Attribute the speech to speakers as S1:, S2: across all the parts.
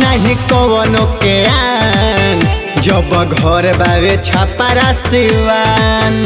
S1: नहीं कवनो के आन जब घर बावे छापारा सिवान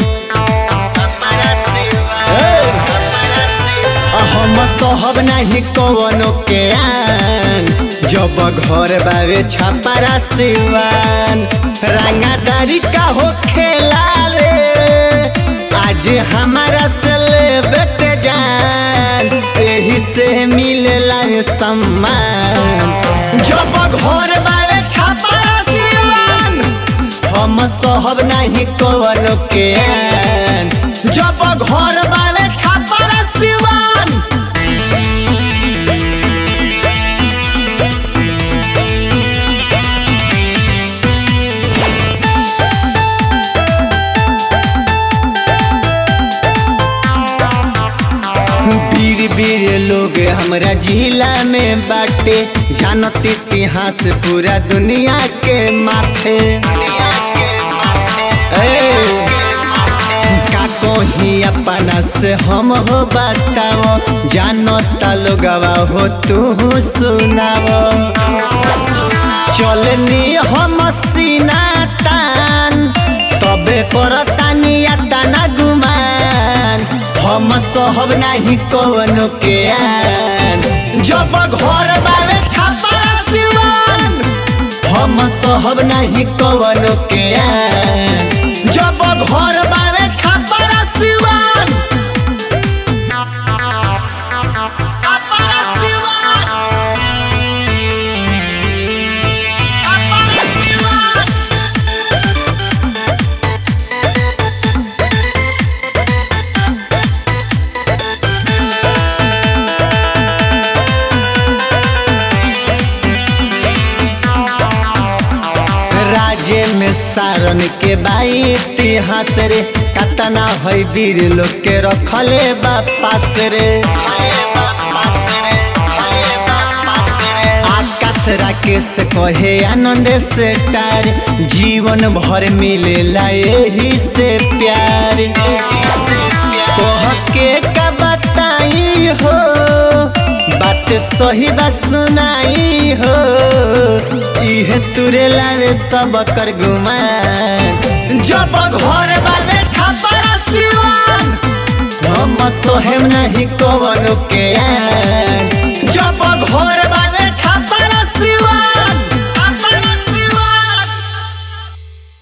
S1: हम सहब नहीं कवनो के आन जब घर बावे छापारा सिवान रंगादारी का हो खेला रे आज हमारा से लेबे के जान यही से मिलेला सम्मान जब घर बावे छापारा सिवान हम सहब नहीं कवनो के आन जब घर बावे छापारा सिवान वीर लोग हमरा जिला में बाटे जानत इतिहास पूरा दुनिया के माथे का कोही अपना से हम हो बताओ जानता लोगवा हो तू सुनाओ चलनी हम सीना तान तबे करतानी तना गुमान हम सहब नहीं कवनो के आन जब घर बावे छापारा सिवान हम सहब नहीं कवनो के आन जब घर बावे छापारा सिवान छापारा सिवान छापारा सिवान राज्य में सारण के बाई इतिहास रे कतना है वीर लोग के रखले बापास रे आकाश राकेश कहे आनंद से टार जीवन भर मिलेला यही से प्यार कह के का बताई हो बात सही बात सुनाई हो इहे तुरे लावे सब कर गुमान जब घर बावे छापारा सिवान हम सोहेम नहीं कवनो के आन